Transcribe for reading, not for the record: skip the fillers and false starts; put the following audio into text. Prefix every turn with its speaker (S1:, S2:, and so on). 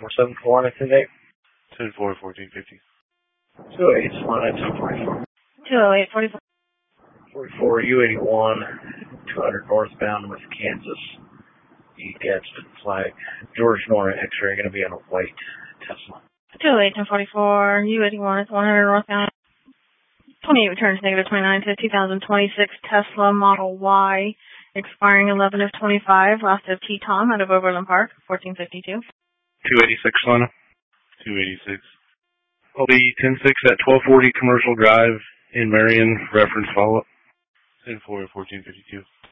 S1: 4741 at 10-8.
S2: 10-4, 1450.
S1: 208, Solana at 1044.
S3: 208, 44.
S1: 44, U81, 200 northbound with Kansas. Gadsden flag. George Nora X-ray going to be on a white Tesla.
S3: 208, 1044, U81 at 100 northbound. 28 returns negative 29 to 2026 Tesla Model Y, expiring 11 of 25, last of T-Tom out of Overland Park, 1452.
S4: 286, Solana.
S2: 286.
S4: I'll be 10-6 at 1240 Commercial Drive in Marion, reference follow-up.
S2: 10-4, 1452.